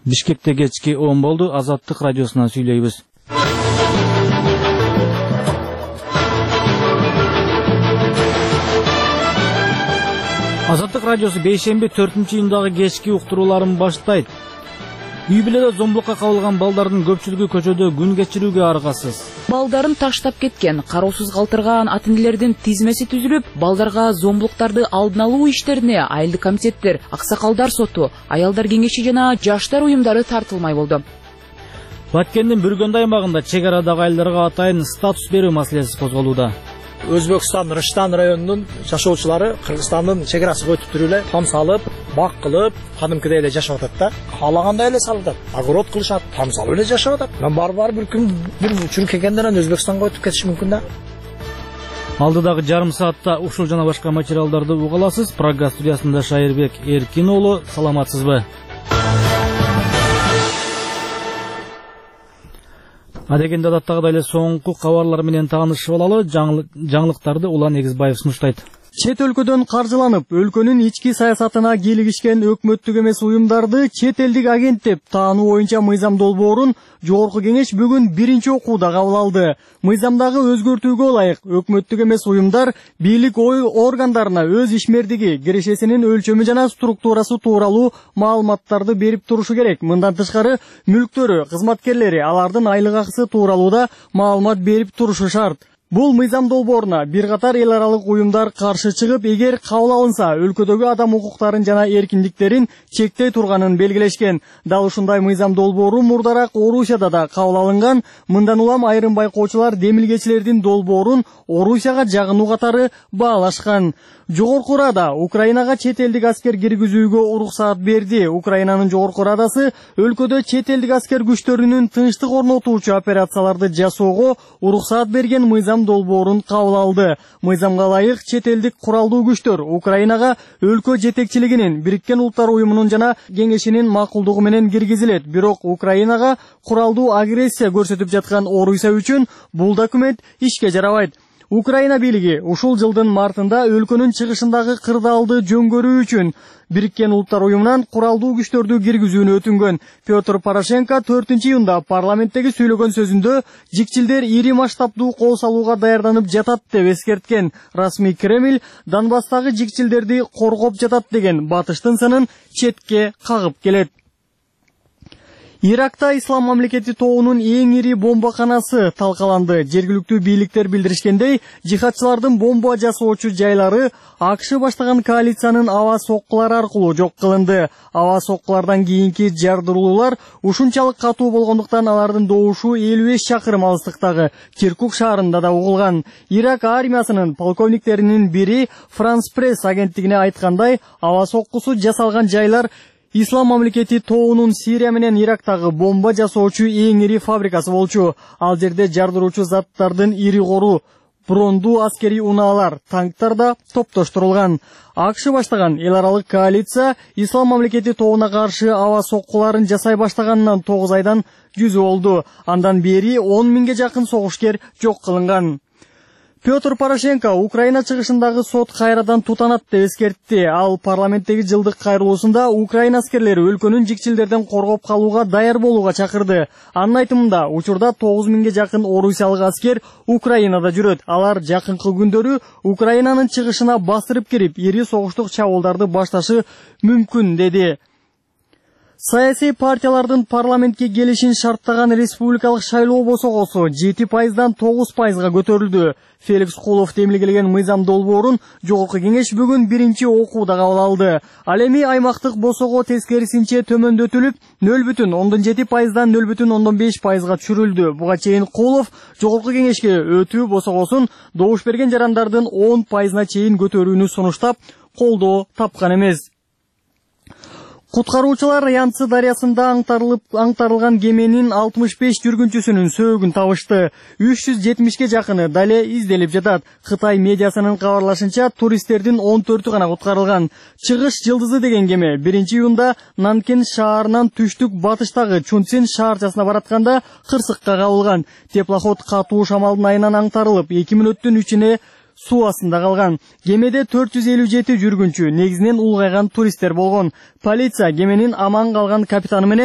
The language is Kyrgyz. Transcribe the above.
Бишкекте кечки 10 болду. Азаттык радиосунан сүйлөйбүз. Азаттык радиосу бейшемби 4-июндагы кечки уктурууларын баштайт. Үй бүлөдө зомбулукка кабылган балдардын көпчүлүгү көчөдө күн кечирүүгө аргасыз. Балдарын таштап кеткен, кароосуз калтырган ата-энелердин тизмеси түзүлүп, балдарга зомбулуктарды алдын алуу иштерине айылдык комитеттер, аксакалдар соту, аялдар кеңеши жана жаштар уюмдары тартылмай болду. Баткендин Бүргөндү аймагында чек арадагы айылдарга атайын статус берүү маселеси козголууда. Өзбекстан Рыштан районунун жашоочулары Кыргызстандын чек арасы өтүп туруп эле там салып, бак кылып, кадимкидей эле жашап атат да. Каалагандай эле салып, огород кылышат, там салып эле жашап атат. Мен бар бир күн бир учур келгенден Өзбекстанга өтүп кетиш мүмкүн да. Алдыдагы жарым саатта ушул жана башка материалдарды уга аласыз. Программа студиясында Шайырбек Эркин уулу, саламатсызбы? Адегенде адаттагыдай эле соңку кабарлар менен таанышып алалы. Жаңылыктарды Улан Эгизбаев сунуштайт. Чет өлкөдөн каржыланып, өлкөнүн ички саясатына келигишкен өкмөттүк эмес уюмдарды чет элдик агент деп таануу боюнча мыйзам долбоорун Жогорку кеңеш бүгүн биринчи окууда кабыл алды. Мыйзамдагы өзгөртүүгө ылайык өкмөттүк эмес уюмдар бийлик органдарына өз ишмердиги, кирешесинин өлчөмү жана структурасы тууралуу маалыматтарды берип турушу керек. Мындан тышкары мүлктөрү, кызматкерлери, алардын айлык акысы тууралуу да маалымат берип турушу шарт. Бул мыйзам долбооруна бир катар эл аралык уюмдар каршы чыгып, эгер кабыл алынса, өлкөдөгү адам укуктарын жана эркиндиктерин чектей турганын белгилешкен. Дал ушундай мыйзам долбоору мурдараак Орусияда да кабыл алынган. Мындан улам айрым байкоочулар демилгечилердин долбоорун Орусияга жагынуу катары баалашкан. Жогорку Рада Украинага чет элдик аскер киргизүүгө уруксаат берди. Украинанын Жогорку Радасы өлкөдө чет элдик аскер күчтөрүнүн тынчтык орнотуучу операцияларды жасоого уруксаат берген мыйзам долбоорун кабыл алды. Мыйзамга ылайык чет элдик куралдуу күчтөр Украинага өлкө жетекчилигинин, Бириккен Улуттар уюмунун жана кеңешинин макулдугу менен киргизилет. Бирок Украинага куралдуу агрессия көрсөтүп жаткан Орусия үчүн бул документ ишке жарабайт. Украина бийлиги ушул жылдын мартында өлкөнүн чыгышындагы кырдаалды жөнгөрүү үчүн Бириккен Улуттар уюмунан куралдуу күчтөрдү киргизүүнү өтүнгөн. Петр Порошенко 4-июнда парламенттеги сүйлөгөн сөзүндө жикчилдер ири масштабдуу кол салууга даярданып жатат деп эскерткен. Расмий Кремль Донбасстагы жикчилдерди коргоп жатат деген батыштын сынын четке кагып келет. Иракта Ислам мамлекети тобунун эң ири бомбаканасы талкаланды. Жергиликтүү бийликтер билдиришкендей, жихадчылардын бомба жасоочу жайлары АКШ баштаган коалициянын аба соккулары аркылуу жок кылынды. Аба соккулардан кийинки жардыруулар ушунчалык катуу болгондуктан алардын добушу 55 чакырым алыстыктагы Киркук шаарында да угулган. Ирак армиясынын полковниктеринин бири Франс Пресс агенттигине айткандай, аба соккусу жасалган жайлар Ислам мамлекети тобунун Сирия менен Ирактагы бомба жасоочу эң ири фабрикасы болчу. Ал жерде жардыруучу заттардын ири кору, брондуу аскери унаалар, танктар да топтоштурулган. АКШ баштаган эл аралык коалиция Ислам мамлекети тобуна каршы аба соккуларын жасай баштаганынан 9 айдан жүзү болду. Андан бери 10 миңге жакын согушкер жок кылынган. Петр Порошенко Украина чыгышындагы сот кайрадан тутанат деп эскертти. Ал парламенттеги жылдык кайрылуусунда Украина аскерлери өлкөнүн жикчилдерден коргоп калууга даяр болууга чакырды. Анын айтымында, учурда 9 миңге жакын орусиялык аскер Украинада жүрөт. Алар жакынкы күндөрү Украинанын чыгышына бастырып кирип, ири согуштук чабуулдарды башташы мүмкүн деди. Саясий партиялардын парламентке келишин шарттаган республикалык шайлоо босогосу 7%дан 9%га көтөрүлдү. Феликс Кулов демилгелеген мыйзам долбоорун Жогорку кеңеш бүгүн биринчи окууда кабыл алды. Ал эми аймактык босого тескерисинче төмөндөтүлүп, 0,7%дан 0,5%га түшүрүлдү. Буга чейин Кулов Жогорку кеңешке өтүү босогосун добуш берген жарандардын 10%на чейин көтөрүүнү сунуштап, колдоо тапкан эмес. Куткаруучулар Янцы дарыясында аңтарылган кеменин 65 жүргүнчүсүнүн сөөгүн табышты. 370ке жакыны дале изделип жатат. Кытай медиасынын кабарлашынча, туристтердин 14-ü гана куткарылган. Чыгыш жылдызы деген кеме 1-июнда Нанкин шаарынан түштүк батыштагы Чунцин шаарчасына баратканда кырсыкка кабылган. Теплоход катуу шамалдын айынан аңтарылып, 2 мүнөттүн ичине суу астында калган. Кемеде 457 жүргүнчү, негизинен улгайган туристтер болгон. Полиция кеменин аман калган капитаны менен